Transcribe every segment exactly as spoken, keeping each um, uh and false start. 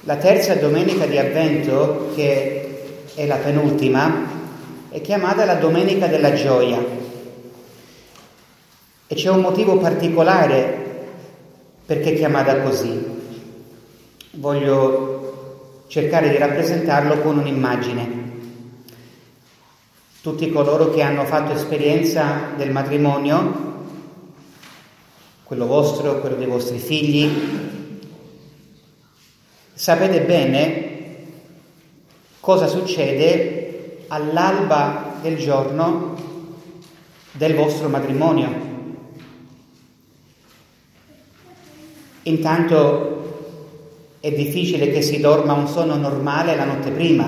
La terza domenica di Avvento, che è la penultima, è chiamata la Domenica della Gioia. E c'è un motivo particolare perché è chiamata così. Voglio cercare di rappresentarlo con un'immagine. Tutti coloro che hanno fatto esperienza del matrimonio, quello vostro, quello dei vostri figli, sapete bene cosa succede all'alba del giorno del vostro matrimonio. Intanto è difficile che si dorma un sonno normale la notte prima,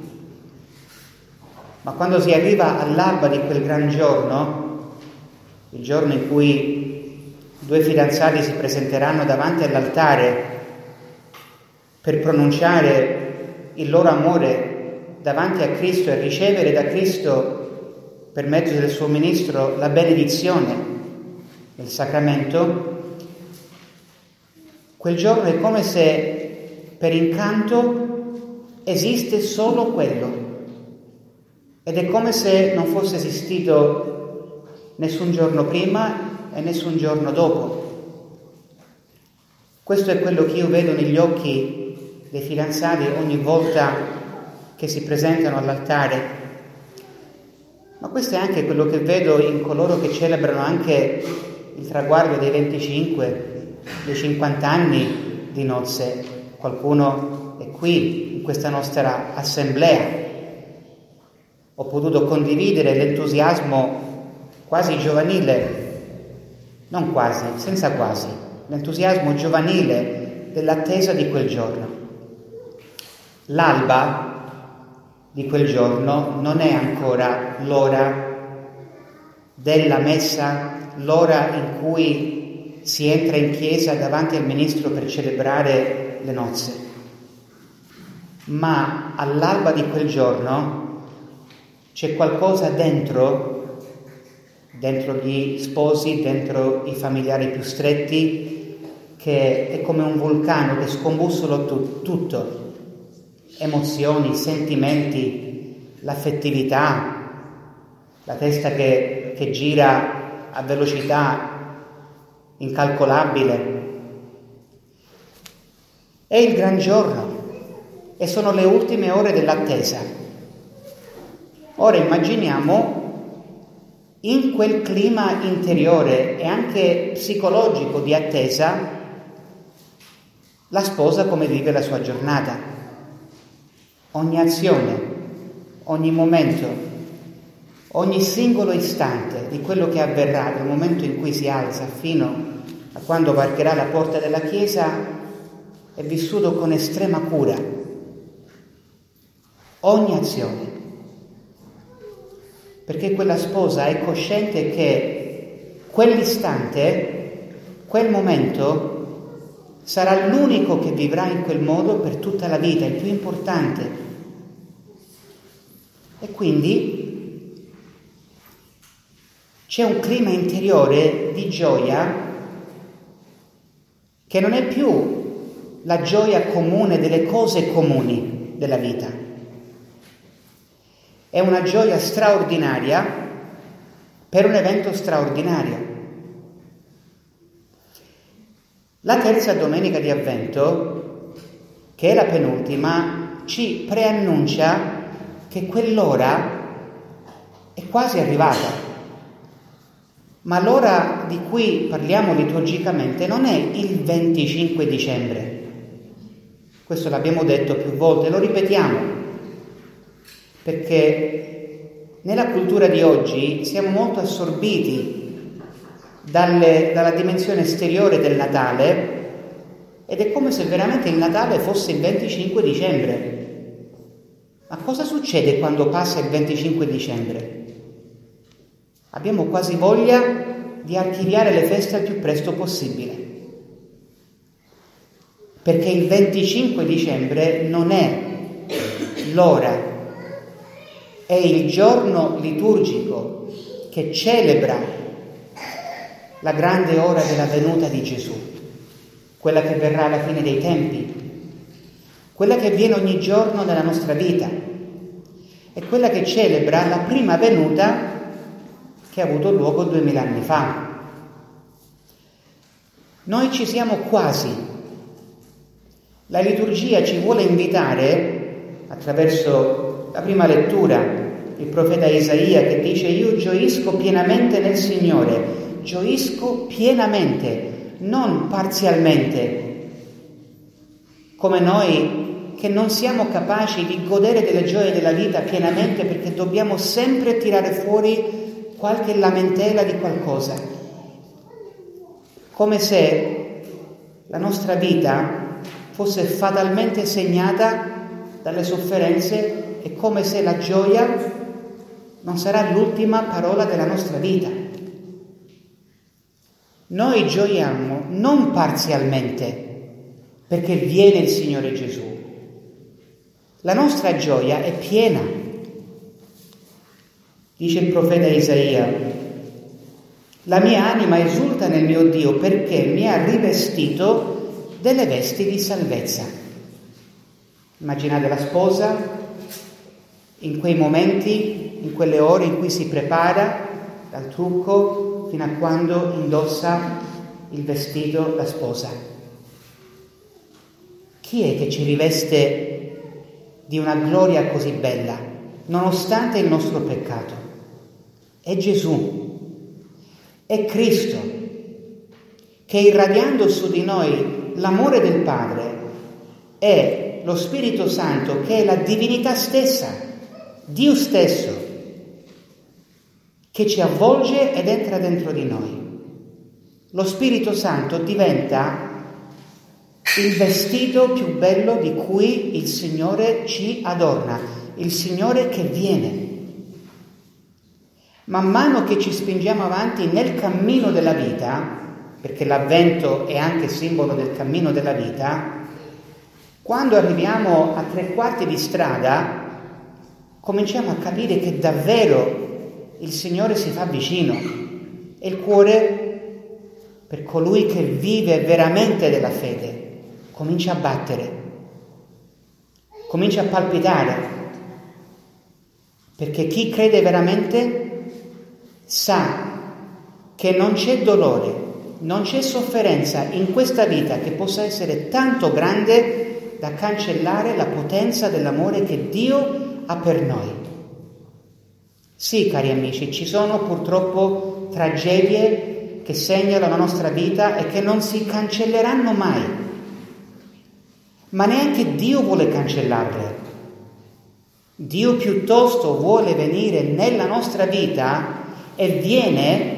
ma quando si arriva all'alba di quel gran giorno, il giorno in cui due fidanzati si presenteranno davanti all'altare per pronunciare il loro amore davanti a Cristo e ricevere da Cristo, per mezzo del suo ministro, la benedizione del sacramento, quel giorno è come se per incanto esiste solo quello, ed è come se non fosse esistito nessun giorno prima e nessun giorno dopo. Questo è quello che io vedo negli occhi dei fidanzati ogni volta che si presentano all'altare, ma questo è anche quello che vedo in coloro che celebrano anche il traguardo dei venticinque, dei cinquanta anni di nozze. Qualcuno è qui in questa nostra assemblea. Ho potuto condividere l'entusiasmo quasi giovanile, non quasi, senza quasi, l'entusiasmo giovanile dell'attesa di quel giorno. L'alba di quel giorno non è ancora l'ora della messa, l'ora in cui si entra in chiesa davanti al ministro per celebrare le nozze. Ma all'alba di quel giorno c'è qualcosa dentro, dentro gli sposi, dentro i familiari più stretti, che è come un vulcano che scombussola tu- tutto. Emozioni, sentimenti, l'affettività, la testa che, che gira a velocità incalcolabile. È il gran giorno e sono le ultime ore dell'attesa. Ora immaginiamo in quel clima interiore e anche psicologico di attesa la sposa come vive la sua giornata. Ogni azione, ogni momento, ogni singolo istante di quello che avverrà dal momento in cui si alza fino a quando varcherà la porta della chiesa è vissuto con estrema cura. Ogni azione. Perché quella sposa è cosciente che quell'istante, quel momento, sarà l'unico che vivrà in quel modo per tutta la vita, il più importante. E quindi c'è un clima interiore di gioia che non è più la gioia comune delle cose comuni della vita. È una gioia straordinaria per un evento straordinario. La terza domenica di Avvento, che è la penultima, ci preannuncia che quell'ora è quasi arrivata. Ma l'ora di cui parliamo liturgicamente non è il venticinque dicembre. Questo l'abbiamo detto più volte, lo ripetiamo, perché nella cultura di oggi siamo molto assorbiti Dalle, dalla dimensione esteriore del Natale, ed è come se veramente il Natale fosse il venticinque dicembre. Ma cosa succede quando passa il venticinque dicembre? Abbiamo quasi voglia di archiviare le feste al più presto possibile, perché il venticinque dicembre non è l'ora, è il giorno liturgico che celebra la grande ora della venuta di Gesù, quella che verrà alla fine dei tempi, quella che avviene ogni giorno nella nostra vita, è quella che celebra la prima venuta che ha avuto luogo duemila anni fa. Noi ci siamo quasi. La liturgia ci vuole invitare, attraverso la prima lettura, il profeta Isaia che dice: io gioisco pienamente nel Signore, gioisco pienamente, non parzialmente, come noi che non siamo capaci di godere delle gioie della vita pienamente perché dobbiamo sempre tirare fuori qualche lamentela di qualcosa, come se la nostra vita fosse fatalmente segnata dalle sofferenze e come se la gioia non sarà l'ultima parola della nostra vita. Noi gioiamo non parzialmente perché viene il Signore Gesù. La nostra gioia è piena. Dice il profeta Isaia: la mia anima esulta nel mio Dio perché mi ha rivestito delle vesti di salvezza. Immaginate la sposa in quei momenti, in quelle ore in cui si prepara dal trucco fino a quando indossa il vestito da sposa. Chi è che ci riveste di una gloria così bella, nonostante il nostro peccato? È Gesù, è Cristo, che irradiando su di noi l'amore del Padre è lo Spirito Santo, che è la divinità stessa, Dio stesso, che ci avvolge ed entra dentro di noi. Lo Spirito Santo diventa il vestito più bello di cui il Signore ci adorna, il Signore che viene. Man mano che ci spingiamo avanti nel cammino della vita, perché l'avvento è anche simbolo del cammino della vita, quando arriviamo a tre quarti di strada, cominciamo a capire che davvero il Signore si fa vicino e il cuore, per colui che vive veramente della fede, comincia a battere, comincia a palpitare, perché chi crede veramente sa che non c'è dolore, non c'è sofferenza in questa vita che possa essere tanto grande da cancellare la potenza dell'amore che Dio ha per noi. Sì, cari amici, ci sono purtroppo tragedie che segnano la nostra vita e che non si cancelleranno mai, ma neanche Dio vuole cancellarle. Dio piuttosto vuole venire nella nostra vita e viene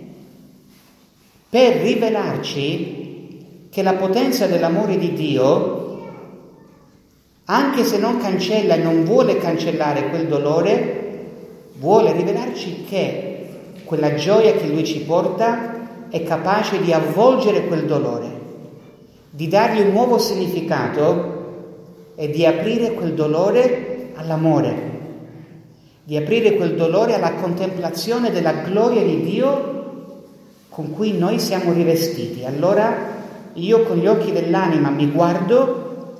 per rivelarci che la potenza dell'amore di Dio, anche se non cancella e non vuole cancellare quel dolore, vuole rivelarci che quella gioia che Lui ci porta è capace di avvolgere quel dolore, di dargli un nuovo significato e di aprire quel dolore all'amore, di aprire quel dolore alla contemplazione della gloria di Dio con cui noi siamo rivestiti. Allora io con gli occhi dell'anima mi guardo,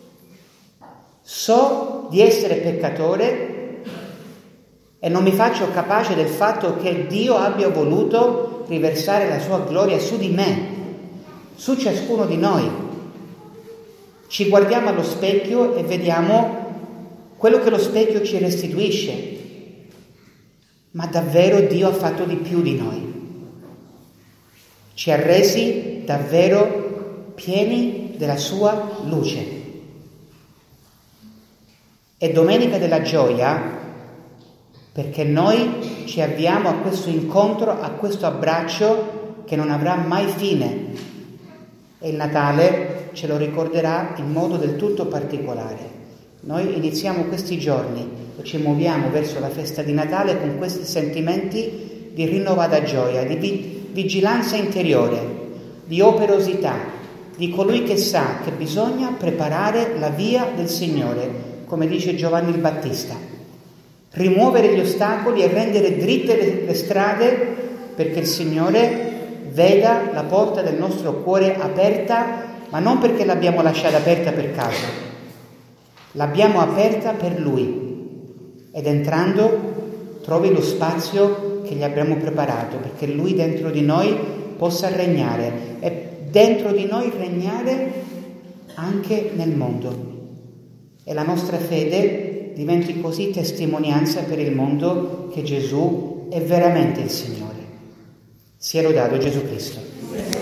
so di essere peccatore e non mi faccio capace del fatto che Dio abbia voluto riversare la sua gloria su di me, su ciascuno di noi. Ci guardiamo allo specchio e vediamo quello che lo specchio ci restituisce, ma davvero Dio ha fatto di più di noi. Ci ha resi davvero pieni della sua luce. È Domenica della Gioia perché noi ci avviamo a questo incontro, a questo abbraccio che non avrà mai fine. E il Natale ce lo ricorderà in modo del tutto particolare. Noi iniziamo questi giorni e ci muoviamo verso la festa di Natale con questi sentimenti di rinnovata gioia, di vi- vigilanza interiore, di operosità, di colui che sa che bisogna preparare la via del Signore, come dice Giovanni il Battista. Rimuovere gli ostacoli e rendere dritte le, le strade perché il Signore veda la porta del nostro cuore aperta, ma non perché l'abbiamo lasciata aperta per caso, l'abbiamo aperta per Lui ed entrando trovi lo spazio che gli abbiamo preparato perché Lui dentro di noi possa regnare e dentro di noi regnare anche nel mondo. E la nostra fede diventi così testimonianza per il mondo che Gesù è veramente il Signore. Sia lodato Gesù Cristo.